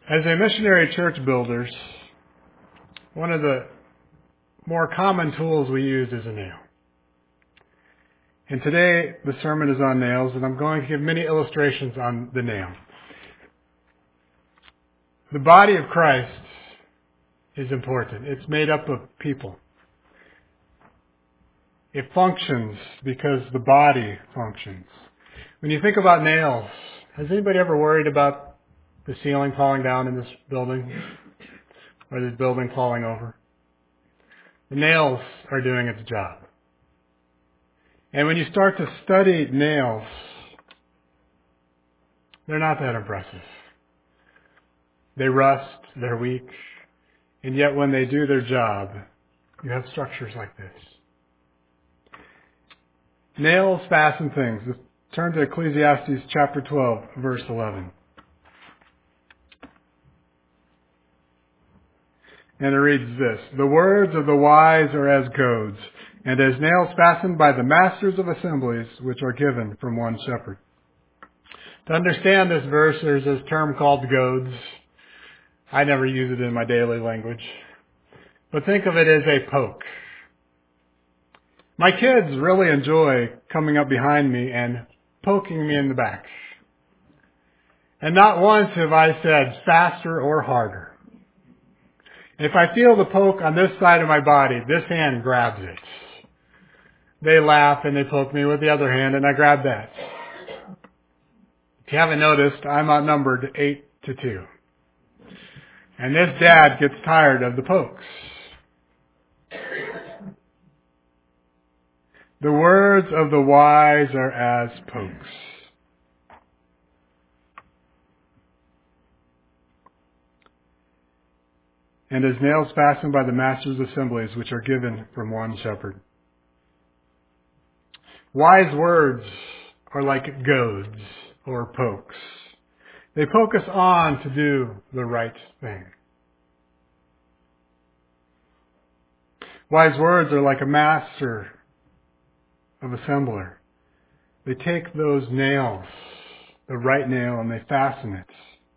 As a missionary church builders, one of the more common tools we use is a nail. And today the sermon is on nails, and I'm going to give many illustrations on the nail. The body of Christ is important. It's made up of people. It functions because the body functions. When you think about nails, has anybody ever worried about the ceiling falling down in this building? Or this building falling over? The nails are doing its job. And when you start to study nails, they're not that impressive. They rust, they're weak, and yet when they do their job, you have structures like this. Nails fasten things. Turn to Ecclesiastes chapter 12, verse 11. And it reads this: "The words of the wise are as goads, and as nails fastened by the masters of assemblies, which are given from one shepherd." To understand this verse, there's this term called goads. I never use it in my daily language. But think of it as a poke. My kids really enjoy coming up behind me and poking me in the back. And not once have I said faster or harder. If I feel the poke on this side of my body, this hand grabs it. They laugh and they poke me with the other hand, and I grab that. If you haven't noticed, I'm outnumbered 8-2. And this dad gets tired of the pokes. The words of the wise are as pokes. And as nails fastened by the master's assemblies, which are given from one shepherd. Wise words are like goads or pokes. They poke us on to do the right thing. Wise words are like a master of assembler. They take those nails, the right nail, and they fasten it.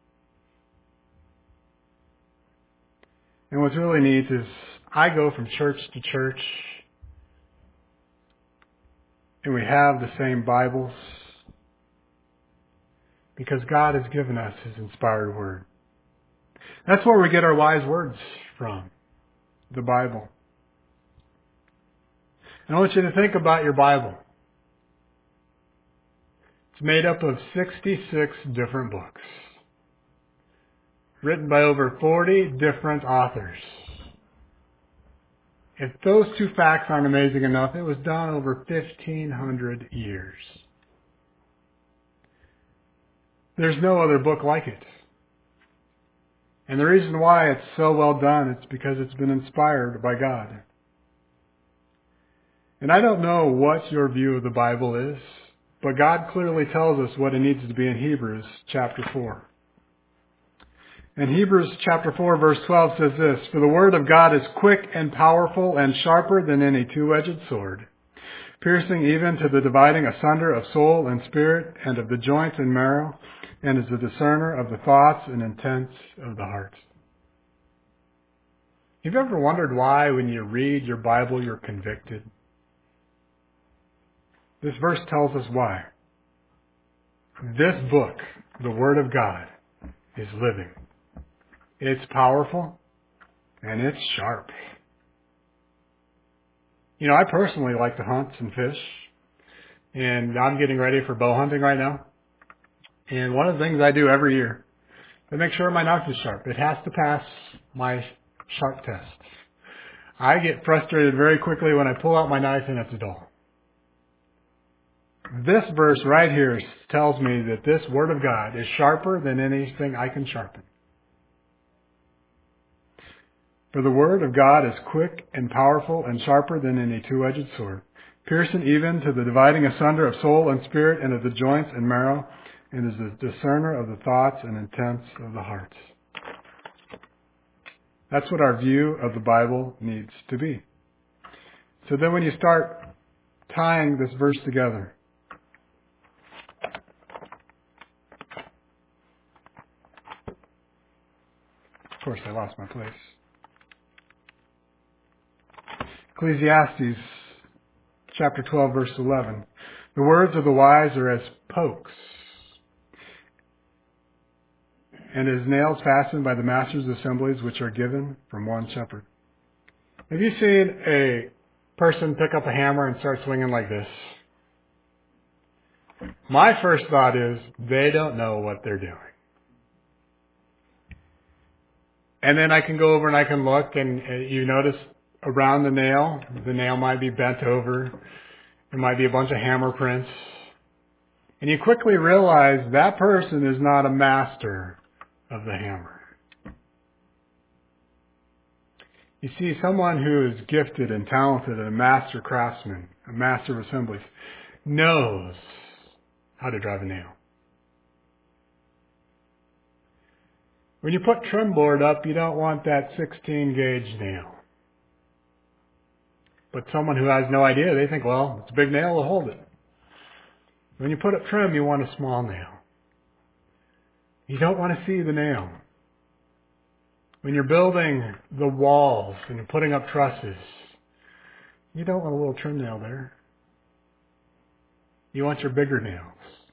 And what's really neat is I go from church to church, and we have the same Bibles because God has given us His inspired Word. That's where we get our wise words from, the Bible. And I want you to think about your Bible. It's made up of 66 different books, written by over 40 different authors. If those two facts aren't amazing enough, it was done over 1,500 years. There's no other book like it. And the reason why it's so well done, it's because it's been inspired by God. And I don't know what your view of the Bible is, but God clearly tells us what it needs to be in Hebrews chapter 4. And Hebrews chapter 4 verse 12 says this: "For the word of God is quick and powerful and sharper than any two-edged sword, piercing even to the dividing asunder of soul and spirit and of the joints and marrow, and is a discerner of the thoughts and intents of the heart." Have you ever wondered why when you read your Bible you're convicted? This verse tells us why. This book, the Word of God, is living. It's powerful, and it's sharp. You know, I personally like to hunt and fish, and I'm getting ready for bow hunting right now. And one of the things I do every year, I make sure my knife is sharp. It has to pass my sharp test. I get frustrated very quickly when I pull out my knife and it's dull. This verse right here tells me that this Word of God is sharper than anything I can sharpen. "For the word of God is quick and powerful and sharper than any two-edged sword, piercing even to the dividing asunder of soul and spirit and of the joints and marrow, and is a discerner of the thoughts and intents of the heart." That's what our view of the Bible needs to be. So then when you start tying this verse together, Of course, I lost my place. Ecclesiastes chapter 12, verse 11. The words of the wise are as pokes, and as nails fastened by the master's assemblies, which are given from one shepherd. Have you seen a person pick up a hammer and start swinging like this? My first thought is, they don't know what they're doing. And then I can go over and I can look, and you notice around the nail might be bent over. There might be a bunch of hammer prints. And you quickly realize that person is not a master of the hammer. You see, someone who is gifted and talented and a master craftsman, a master of assemblies, knows how to drive a nail. When you put trim board up, you don't want that 16 gauge nail. But someone who has no idea, they think, well, it's a big nail, we'll hold it. When you put up trim, you want a small nail. You don't want to see the nail. When you're building the walls and you're putting up trusses, you don't want a little trim nail there. You want your bigger nails.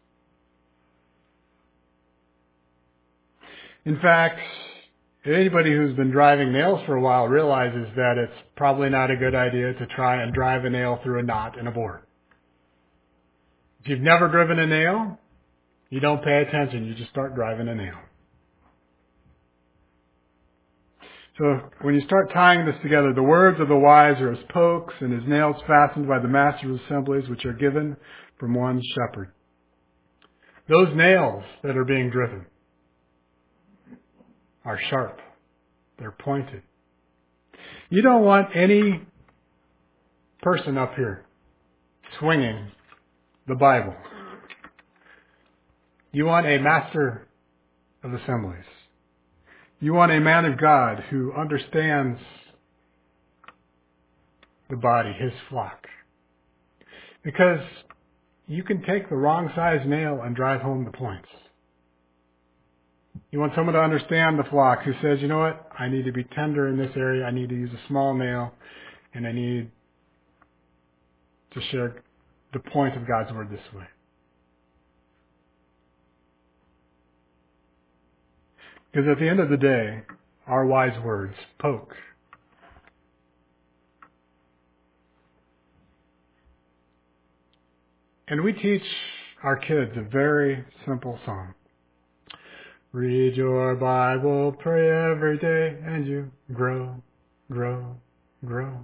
In fact, anybody who's been driving nails for a while realizes that it's probably not a good idea to try and drive a nail through a knot in a board. If you've never driven a nail, you don't pay attention. You just start driving a nail. So when you start tying this together, the words of the wise are as pokes, and as nails fastened by the master's assemblies, which are given from one shepherd. Those nails that are being driven are sharp. They're pointed. You don't want any person up here swinging the Bible. You want a master of assemblies. You want a man of God who understands the body, his flock. Because you can take the wrong size nail and drive home the points. You want someone to understand the flock who says, you know what, I need to be tender in this area, I need to use a small nail, and I need to share the point of God's word this way. Because at the end of the day, our wise words poke. And we teach our kids a very simple song. Read your Bible, pray every day, and you grow, grow, grow.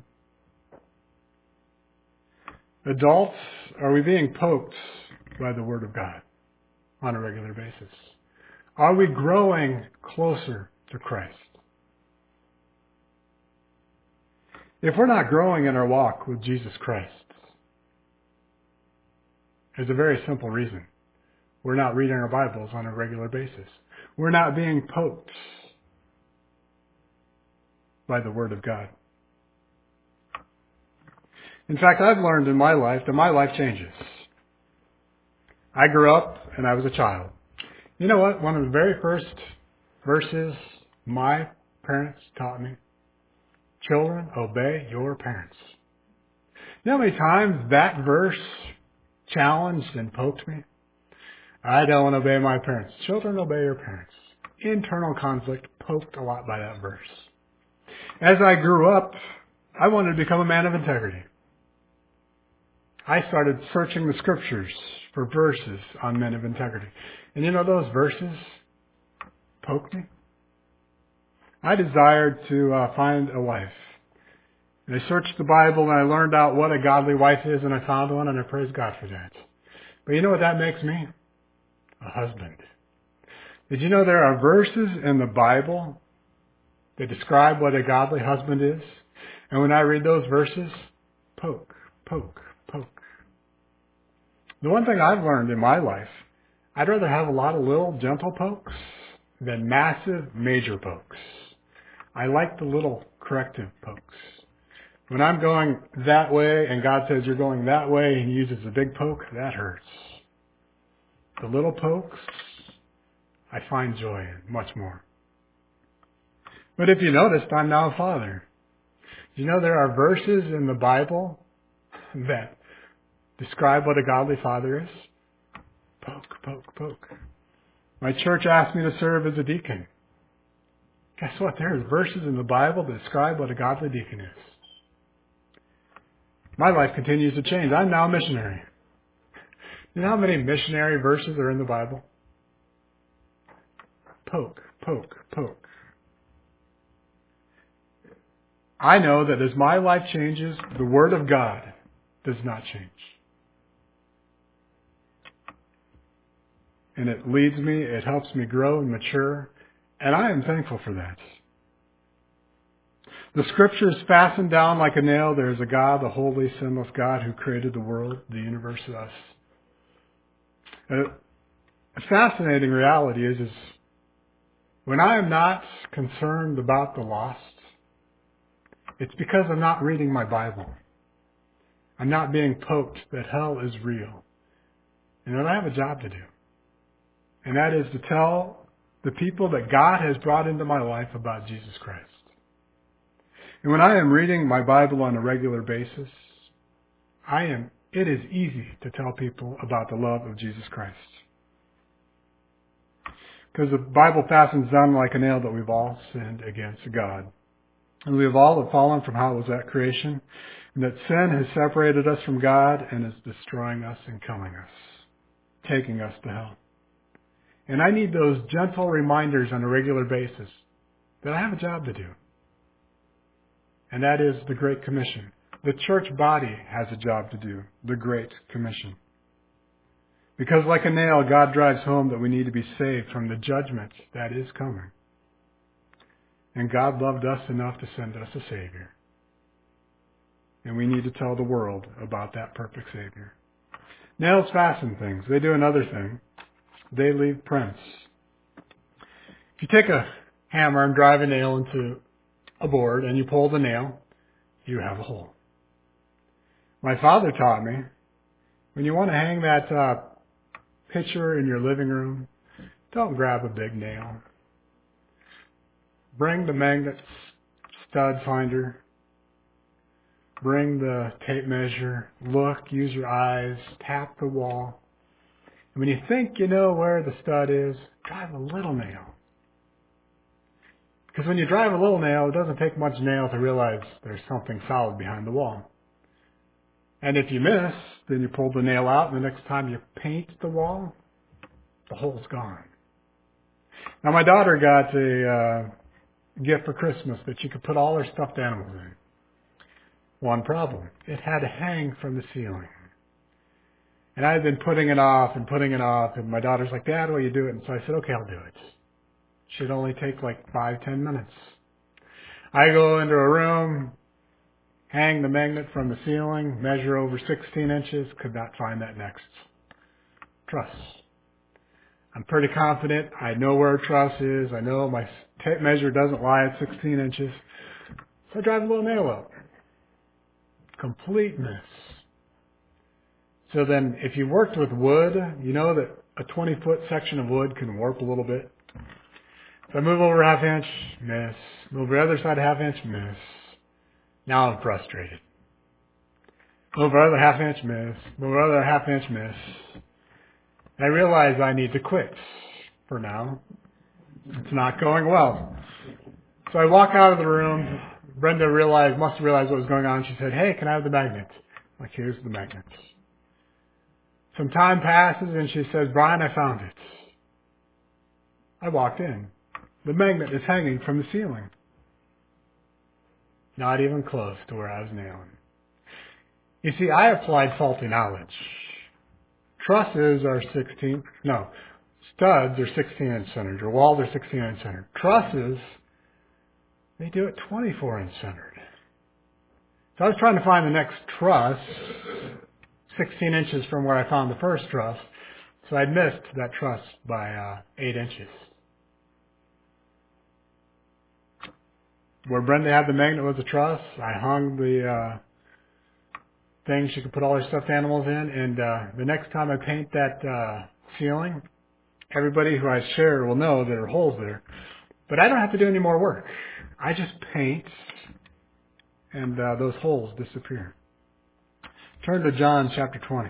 Adults, are we being poked by the Word of God on a regular basis? Are we growing closer to Christ? If we're not growing in our walk with Jesus Christ, there's a very simple reason. We're not reading our Bibles on a regular basis. We're not being poked by the Word of God. In fact, I've learned in my life that my life changes. I grew up and I was a child. You know what? One of the very first verses my parents taught me, children, obey your parents. You know how many times that verse challenged and poked me? I don't want to obey my parents. Children, obey your parents. Internal conflict, poked a lot by that verse. As I grew up, I wanted to become a man of integrity. I started searching the scriptures for verses on men of integrity. And you know, those verses poked me. I desired to find a wife. And I searched the Bible and I learned out what a godly wife is, and I found one, and I praise God for that. But you know what that makes me? A husband. Did you know there are verses in the Bible that describe what a godly husband is? And when I read those verses, poke, poke, poke. The one thing I've learned in my life, I'd rather have a lot of little gentle pokes than massive major pokes. I like the little corrective pokes. When I'm going that way and God says you're going that way and He uses a big poke, that hurts. The little pokes, I find joy in much more. But if you noticed, I'm now a father. Do you know there are verses in the Bible that describe what a godly father is? Poke, poke, poke. My church asked me to serve as a deacon. Guess what? There's verses in the Bible that describe what a godly deacon is. My life continues to change. I'm now a missionary. You know how many missionary verses are in the Bible? Poke, poke, poke. I know that as my life changes, the Word of God does not change. And it leads me, it helps me grow and mature, and I am thankful for that. The Scriptures fastened down like a nail. There is a God, the holy, sinless God who created the world, the universe, us. A fascinating reality is when I am not concerned about the lost, it's because I'm not reading my Bible. I'm not being poked that hell is real. And that I have a job to do. And that is to tell the people that God has brought into my life about Jesus Christ. And when I am reading my Bible on a regular basis, it is easy to tell people about the love of Jesus Christ. Because the Bible fastens down like a nail that we've all sinned against God. And we have all fallen from how it was at creation. And that sin has separated us from God and is destroying us and killing us. Taking us to hell. And I need those gentle reminders on a regular basis that I have a job to do. And that is the Great Commission. The church body has a job to do. The Great Commission. Because like a nail, God drives home that we need to be saved from the judgment that is coming. And God loved us enough to send us a Savior. And we need to tell the world about that perfect Savior. Nails fasten things. They do another thing. They leave prints. If you take a hammer and drive a nail into a board and you pull the nail, you have a hole. My father taught me, when you want to hang that picture in your living room, don't grab a big nail. Bring the magnet stud finder. Bring the tape measure. Look, use your eyes, tap the wall. And when you think you know where the stud is, drive a little nail. Because when you drive a little nail, it doesn't take much nail to realize there's something solid behind the wall. And if you miss, then you pull the nail out, and the next time you paint the wall, the hole's gone. Now, my daughter got a gift for Christmas that she could put all her stuffed animals in. One problem. It had to hang from the ceiling. And I had been putting it off, and my daughter's like, Dad, will you do it? And so I said, okay, I'll do it. Should only take like 5-10 minutes. I go into a room, hang the magnet from the ceiling, measure over 16 inches, could not find that next truss. I'm pretty confident. I know where a truss is. I know my tape measure doesn't lie at 16 inches. So I drive a little nail up. Complete miss. So then if you worked with wood, you know that a 20-foot section of wood can warp a little bit. So I move over a half inch, miss. Move over the other side a half inch, miss. Now I'm frustrated. Move over the other half inch, miss. Move over the other half inch, miss. I realize I need to quit for now. It's not going well. So I walk out of the room. Brenda must have realized what was going on. She said, hey, can I have the magnet? I'm like, here's the magnet. Some time passes and she says, Brian, I found it. I walked in. The magnet is hanging from the ceiling. Not even close to where I was nailing. You see, I applied faulty knowledge. Studs are 16-inch centered, or walls are 16-inch centered. Trusses, they do it 24-inch centered. So I was trying to find the next truss 16 inches from where I found the first truss, so I'd missed that truss by 8 inches. Where Brenda had the magnet was a truss. I hung the thing she could put all her stuffed animals in, and the next time I paint that ceiling, everybody who I share will know there are holes there. But I don't have to do any more work. I just paint and those holes disappear. Turn to John chapter 20.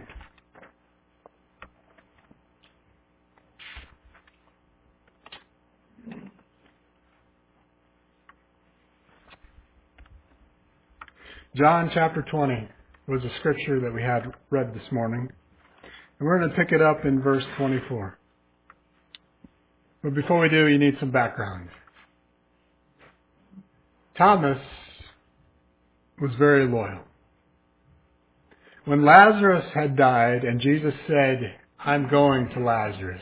John chapter 20 was a scripture that we had read this morning. And we're going to pick it up in verse 24. But before we do, you need some background. Thomas was very loyal. When Lazarus had died and Jesus said, I'm going to Lazarus,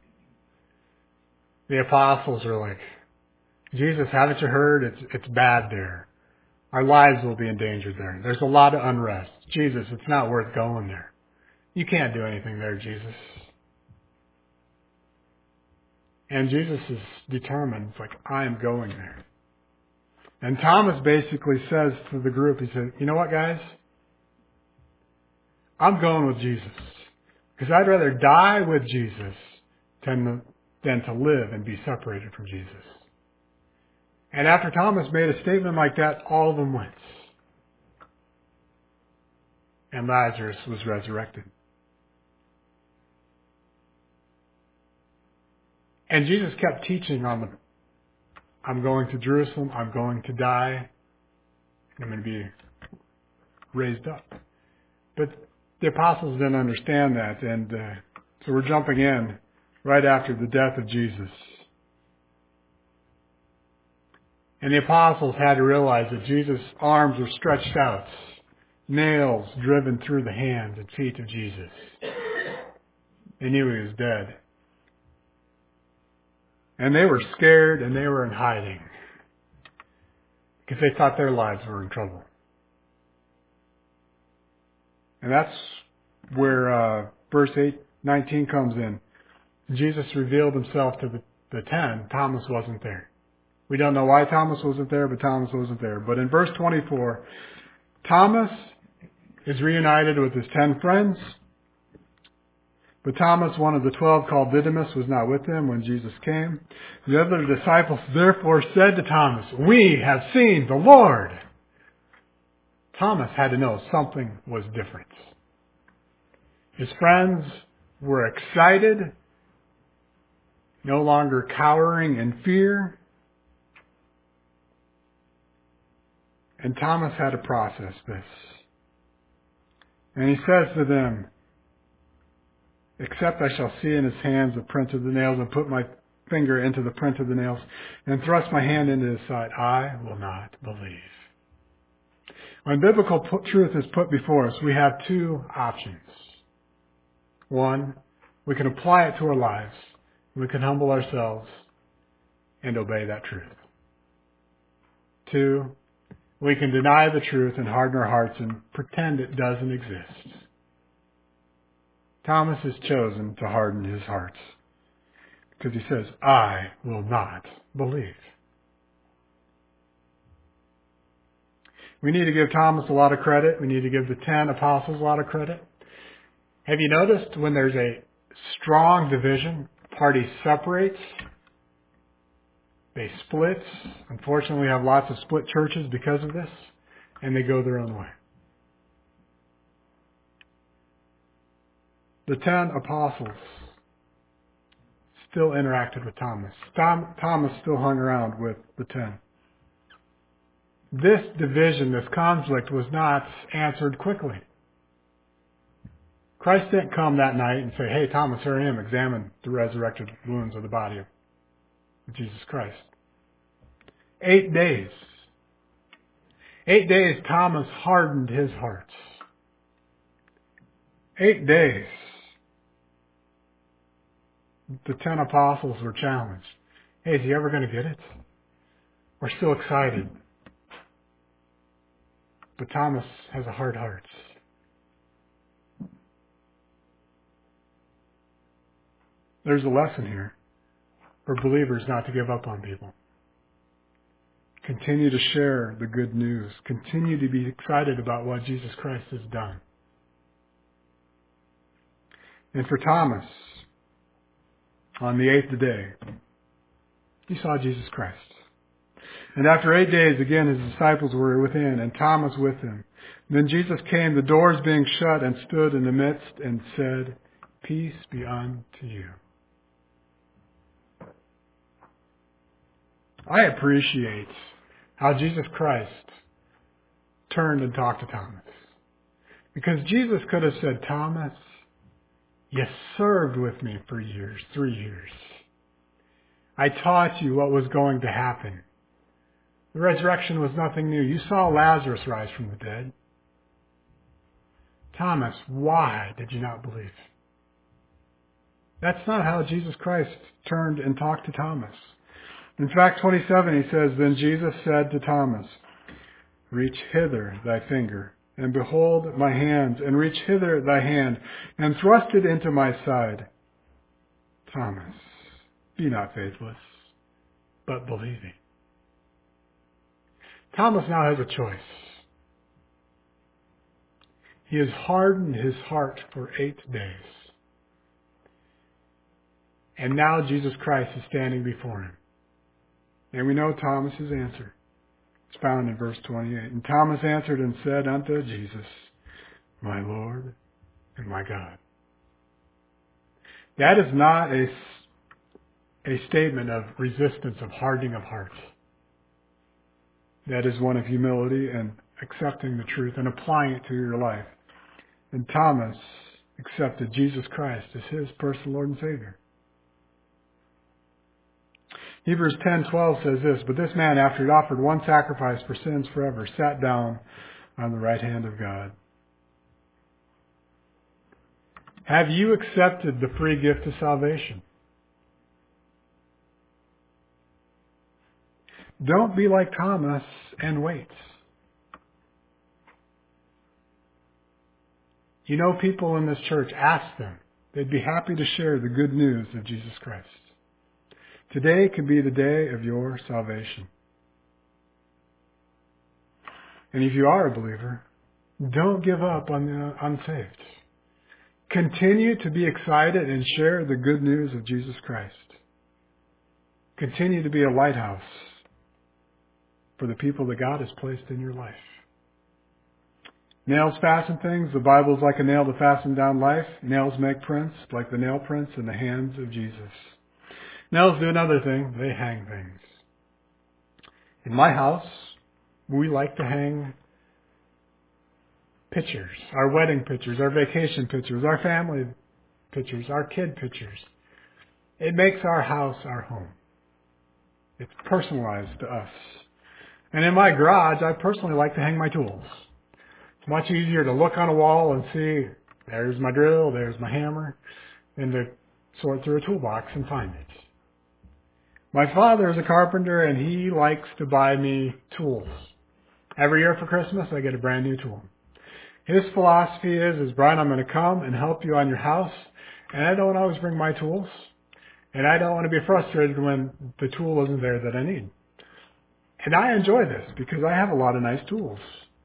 the apostles were like, Jesus, haven't you heard? It's bad there. Our lives will be in danger there. There's a lot of unrest. Jesus, it's not worth going there. You can't do anything there, Jesus. And Jesus is determined. It's like, I am going there. And Thomas basically says to the group, he said, you know what, guys? I'm going with Jesus. Because I'd rather die with Jesus than to live and be separated from Jesus. And after Thomas made a statement like that, all of them went. And Lazarus was resurrected. And Jesus kept teaching on I'm going to Jerusalem, I'm going to die, and I'm going to be raised up. But the apostles didn't understand that, and so we're jumping in right after the death of Jesus. And the apostles had to realize that Jesus' arms were stretched out, nails driven through the hands and feet of Jesus. They knew he was dead. And they were scared and they were in hiding because they thought their lives were in trouble. And that's where verse 19 comes in. Jesus revealed himself to the 10. Thomas wasn't there. We don't know why Thomas wasn't there, but Thomas wasn't there. But in verse 24, Thomas is reunited with his 10 friends. But Thomas, one of the 12 called Didymus, was not with them when Jesus came. The other disciples therefore said to Thomas, we have seen the Lord. Thomas had to know something was different. His friends were excited, no longer cowering in fear. And Thomas had to process this. And he says to them, except I shall see in his hands the print of the nails and put my finger into the print of the nails and thrust my hand into his side, I will not believe. When biblical truth is put before us, we have two options. One, we can apply it to our lives. We can humble ourselves and obey that truth. Two, we can deny the truth and harden our hearts and pretend it doesn't exist. Thomas has chosen to harden his heart because he says, I will not believe. We need to give Thomas a lot of credit. We need to give the 10 apostles a lot of credit. Have you noticed when there's a strong division, party separates, they split. Unfortunately, we have lots of split churches because of this, and they go their own way. The 10 apostles still interacted with Thomas. Thomas still hung around with the 10. This division, this conflict was not answered quickly. Christ didn't come that night and say, hey, Thomas, here I am, examine the resurrected wounds of the body of Jesus Christ. 8 days. 8 days Thomas hardened his heart. 8 days. The 10 apostles were challenged. Hey, is he ever going to get it? We're still excited. But Thomas has a hard heart. There's a lesson here for believers not to give up on people. Continue to share the good news. Continue to be excited about what Jesus Christ has done. And for Thomas, on the 8th day, he saw Jesus Christ. And after 8 days, again, his disciples were within, and Thomas with him. Then Jesus came, the doors being shut, and stood in the midst, and said, "Peace be unto you." I appreciate how Jesus Christ turned and talked to Thomas. Because Jesus could have said, "Thomas, you served with me for years, 3 years. I taught you what was going to happen. The resurrection was nothing new. You saw Lazarus rise from the dead. Thomas, why did you not believe?" That's not how Jesus Christ turned and talked to Thomas. In fact, 27, he says, "Then Jesus said to Thomas, reach hither thy finger, and behold my hands, and reach hither thy hand, and thrust it into my side. Thomas, be not faithless, but believing." Thomas now has a choice. He has hardened his heart for 8 days. And now Jesus Christ is standing before him. And we know Thomas's answer. It's found in verse 28. "And Thomas answered and said unto Jesus, My Lord and my God." That is not a statement of resistance, of hardening of heart. That is one of humility and accepting the truth and applying it to your life. And Thomas accepted Jesus Christ as his personal Lord and Savior. Hebrews 10:12 says this, "But this man, after he had offered one sacrifice for sins forever, sat down on the right hand of God." Have you accepted the free gift of salvation? Don't be like Thomas and wait. You know people in this church, ask them. They'd be happy to share the good news of Jesus Christ. Today could be the day of your salvation. And if you are a believer, don't give up on the unsaved. Continue to be excited and share the good news of Jesus Christ. Continue to be a lighthouse for the people that God has placed in your life. Nails fasten things. The Bible is like a nail to fasten down life. Nails make prints like the nail prints in the hands of Jesus. Nails do another thing. They hang things. In my house, we like to hang pictures. Our wedding pictures, our vacation pictures, our family pictures, our kid pictures. It makes our house our home. It's personalized to us. And in my garage, I personally like to hang my tools. It's much easier to look on a wall and see, there's my drill, there's my hammer, than to sort through a toolbox and find it. My father is a carpenter, and he likes to buy me tools. Every year for Christmas, I get a brand new tool. His philosophy is, Brian, I'm going to come and help you on your house, and I don't always bring my tools, and I don't want to be frustrated when the tool isn't there that I need. And I enjoy this because I have a lot of nice tools.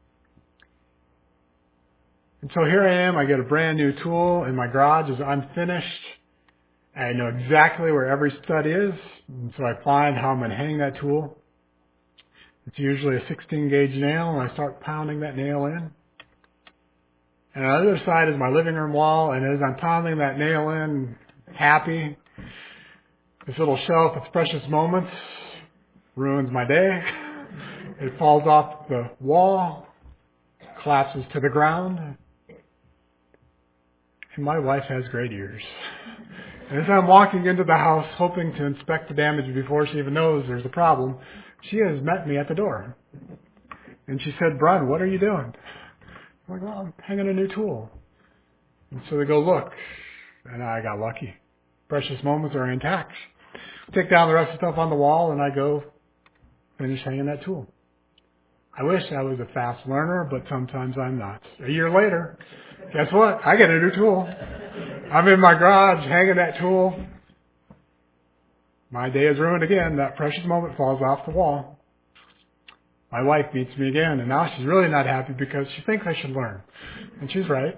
And so here I am, I get a brand new tool, and my garage is unfinished. I know exactly where every stud is, and so I find how I'm going to hang that tool. It's usually a 16 gauge nail, and I start pounding that nail in. And on the other side is my living room wall, and as I'm pounding that nail in, happy, this little shelf with precious moments ruins my day. It falls off the wall, collapses to the ground, and my wife has great ears. And as I'm walking into the house, hoping to inspect the damage before she even knows there's a problem, she has met me at the door. And she said, "Brian, what are you doing?" I'm like, "Well, I'm hanging a new tool." And so they go look, and I got lucky. Precious moments are intact. Take down the rest of the stuff on the wall, and I go finish hanging that tool. I wish I was a fast learner, but sometimes I'm not. A year later, guess what? I get a new tool. I'm in my garage hanging that tool. My day is ruined again. That precious moment falls off the wall. My wife meets me again, and now she's really not happy because she thinks I should learn. And she's right.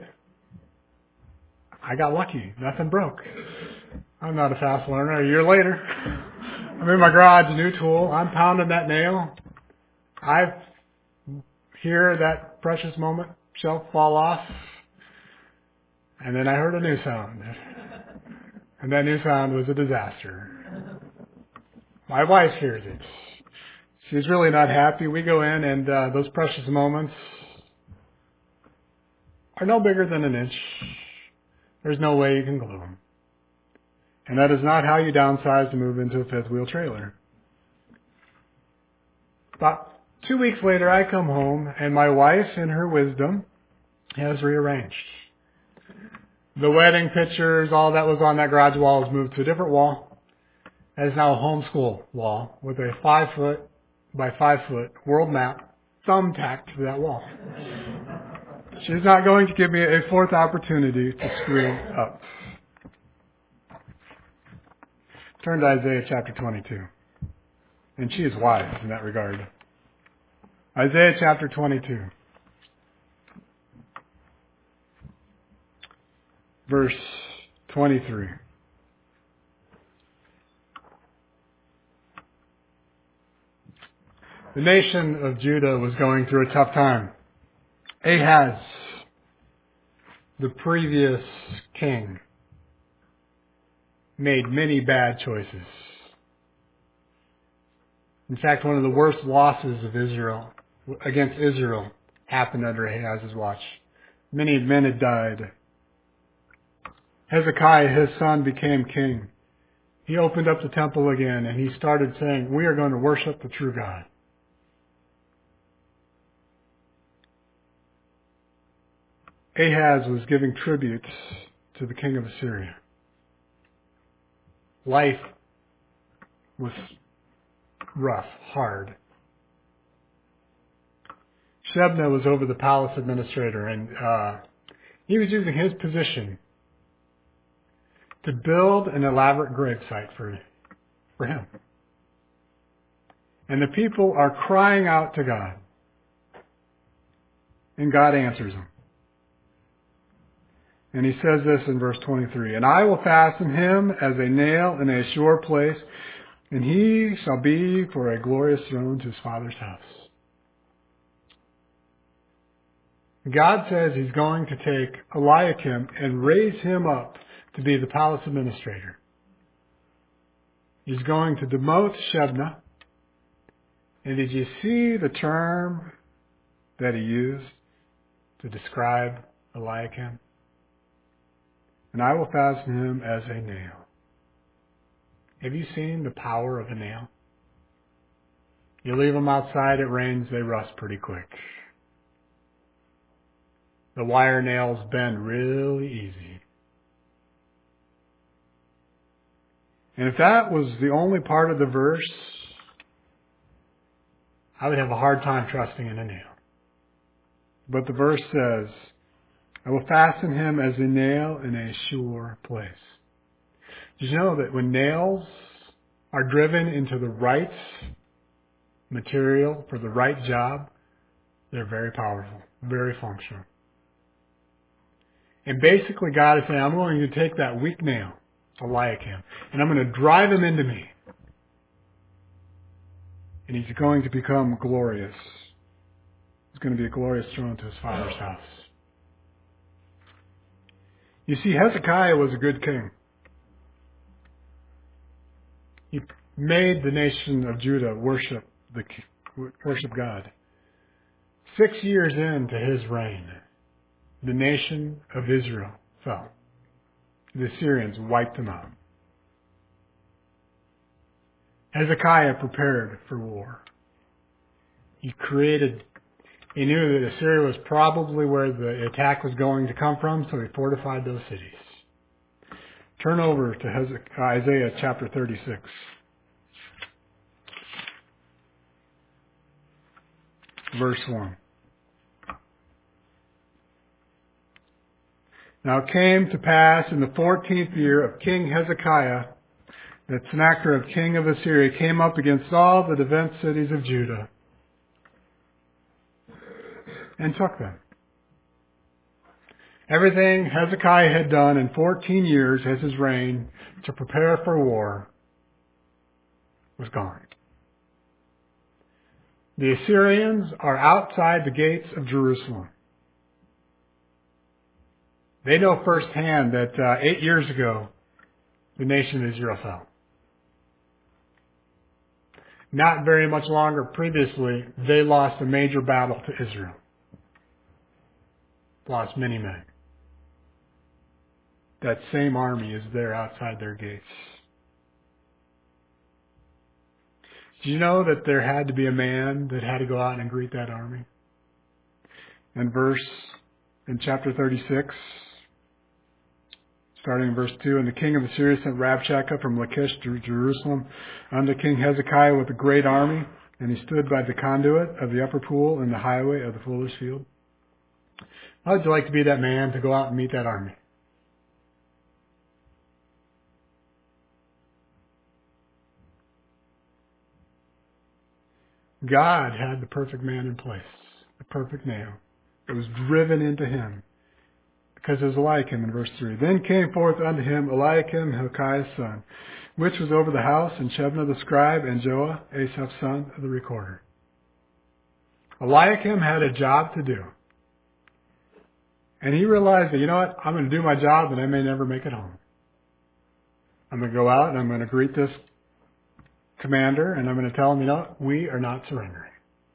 I got lucky. Nothing broke. I'm not a fast learner. A year later, I'm in my garage, new tool. I'm pounding that nail. I hear that precious moment shelf fall off. And then I heard a new sound. And that new sound was a disaster. My wife hears it. She's really not happy. We go in and those precious moments are no bigger than an inch. There's no way you can glue them. And that is not how you downsize to move into a fifth wheel trailer. About 2 weeks later, I come home and my wife, in her wisdom, has rearranged. The wedding pictures, all that was on that garage wall is moved to a different wall. It is now a homeschool wall with a 5 foot by 5 foot world map thumbtacked to that wall. She's not going to give me a fourth opportunity to screw up. Turn to Isaiah chapter 22. And she is wise in that regard. Isaiah chapter 22. Verse 23. The nation of Judah was going through a tough time. Ahaz, the previous king, made many bad choices. In fact, one of the worst losses of Israel against Israel happened under Ahaz's watch. Many men had died. Hezekiah, his son, became king. He opened up the temple again and he started saying, "We are going to worship the true God." Ahaz was giving tributes to the king of Assyria. Life was rough, hard. Shebna was over the palace administrator, and he was using his position to build an elaborate gravesite for him. And the people are crying out to God. And God answers them. And he says this in verse 23, "And I will fasten him as a nail in a sure place, and he shall be for a glorious throne to his father's house." God says he's going to take Eliakim and raise him up to be the palace administrator. He's going to demote Shebna. And did you see the term that he used to describe Eliakim? "And I will fasten him as a nail." Have you seen the power of a nail? You leave them outside, it rains, they rust pretty quick. The wire nails bend really easy. And if that was the only part of the verse, I would have a hard time trusting in a nail. But the verse says, "I will fasten him as a nail in a sure place." Did you know that when nails are driven into the right material for the right job, they're very powerful, very functional? And basically God is saying, I'm going to take that weak nail, Eliakim, and I'm going to drive him into me. And he's going to become glorious. He's going to be a glorious throne to his father's house. You see, Hezekiah was a good king. He made the nation of Judah worship God. 6 years into his reign, the nation of Israel fell. The Assyrians wiped them out. Hezekiah prepared for war. He knew that Assyria was probably where the attack was going to come from, so he fortified those cities. Turn over to Isaiah chapter 36. Verse 1. "Now it came to pass in the 14th year of King Hezekiah that Sennacherib, king of Assyria, came up against all the defense cities of Judah and took them." Everything Hezekiah had done in 14 years as his reign to prepare for war was gone. The Assyrians are outside the gates of Jerusalem. They know firsthand that 8 years ago, the nation of Israel fell. Not very much longer previously, they lost a major battle to Israel. Lost many men. That same army is there outside their gates. Do you know that there had to be a man that had to go out and greet that army? In chapter 36, starting in verse 2, and the king of Assyria sent Rabshakeh from Lachish to Jerusalem unto King Hezekiah with a great army, and he stood by the conduit of the upper pool in the highway of the fuller's field. How would you like to be that man to go out and meet that army? God had the perfect man in place, the perfect nail. It was driven into him because it was Eliakim in verse 3. Then came forth unto him Eliakim, Hilkiah's son, which was over the house, and Shebna the scribe, and Joah, Asaph's son, the recorder. Eliakim had a job to do. And he realized that, you know what, I'm going to do my job and I may never make it home. I'm going to go out and I'm going to greet this commander and I'm going to tell him, you know what, we are not surrendering.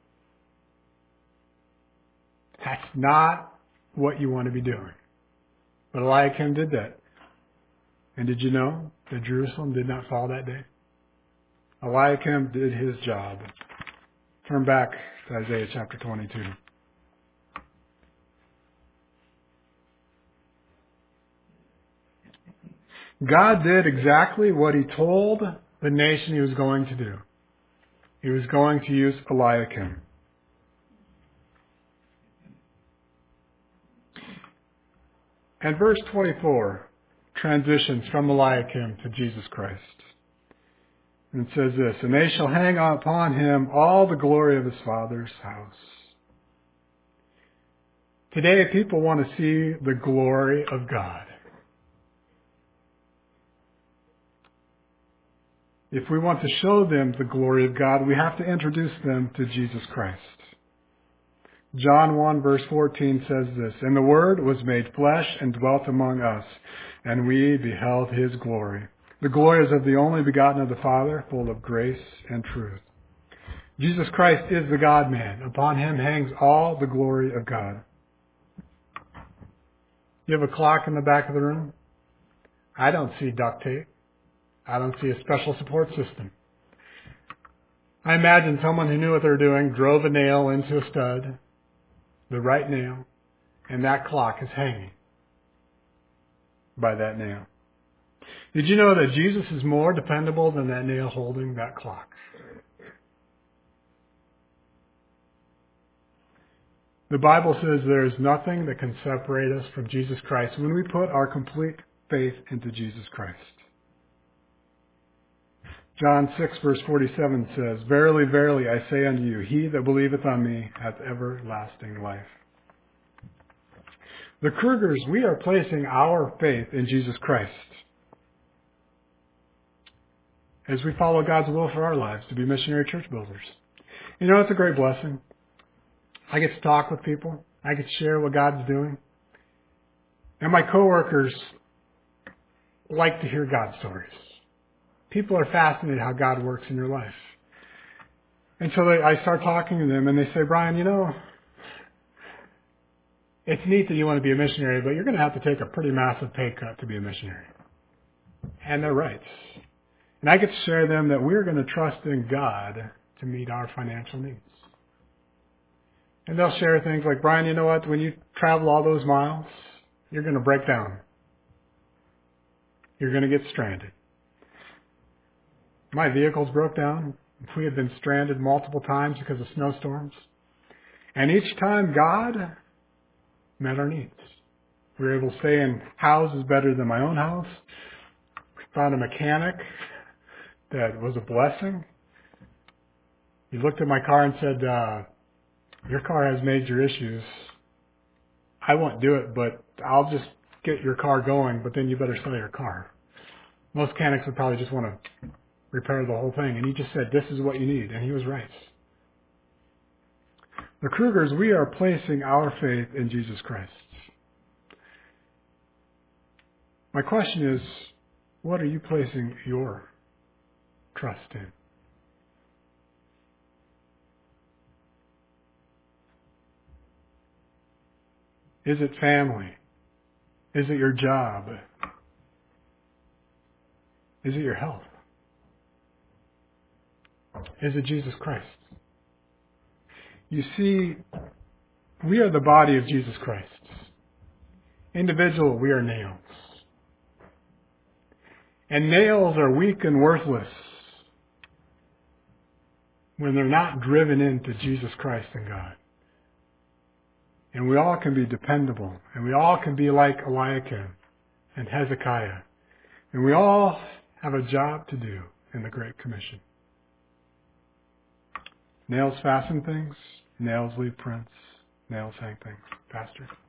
That's not what you want to be doing. But Eliakim did that. And did you know that Jerusalem did not fall that day? Eliakim did his job. Turn back to Isaiah chapter 22. God did exactly what he told the nation he was going to do. He was going to use Eliakim. And verse 24 transitions from Eliakim to Jesus Christ. And it says this, and they shall hang upon him all the glory of his father's house. Today people want to see the glory of God. If we want to show them the glory of God, we have to introduce them to Jesus Christ. John 1 verse 14 says this, and the Word was made flesh and dwelt among us, and we beheld his glory. The glory is of the only begotten of the Father, full of grace and truth. Jesus Christ is the God-man. Upon him hangs all the glory of God. You have a clock in the back of the room? I don't see duct tape. I don't see a special support system. I imagine someone who knew what they were doing drove a nail into a stud, the right nail, and that clock is hanging by that nail. Did you know that Jesus is more dependable than that nail holding that clock? The Bible says there is nothing that can separate us from Jesus Christ when we put our complete faith into Jesus Christ. John 6 verse 47 says, verily, verily, I say unto you, he that believeth on me hath everlasting life. The Krugers, we are placing our faith in Jesus Christ as we follow God's will for our lives to be missionary church builders. You know, it's a great blessing. I get to talk with people. I get to share what God's doing. And my coworkers like to hear God stories. People are fascinated how God works in your life. And so I start talking to them and they say, Brian, you know, it's neat that you want to be a missionary, but you're going to have to take a pretty massive pay cut to be a missionary. And they're right. And I get to share them that we're going to trust in God to meet our financial needs. And they'll share things like, Brian, you know what? When you travel all those miles, you're going to break down. You're going to get stranded. My vehicles broke down. We had been stranded multiple times because of snowstorms. And each time God met our needs. We were able to stay in houses better than my own house. We found a mechanic that was a blessing. He looked at my car and said, your car has major issues. I won't do it, but I'll just get your car going, but then you better sell your car. Most mechanics would probably just want to repair the whole thing. And he just said, this is what you need. And he was right. The Krugers, we are placing our faith in Jesus Christ. My question is, what are you placing your trust in? Is it family? Is it your job? Is it your health? Is it Jesus Christ? You see, we are the body of Jesus Christ. Individual, we are nails. And nails are weak and worthless when they're not driven into Jesus Christ and God. And we all can be dependable. And we all can be like Eliakim and Hezekiah. And we all have a job to do in the Great Commission. Nails fasten things. Nails leave prints. Nails hang things. Pastor?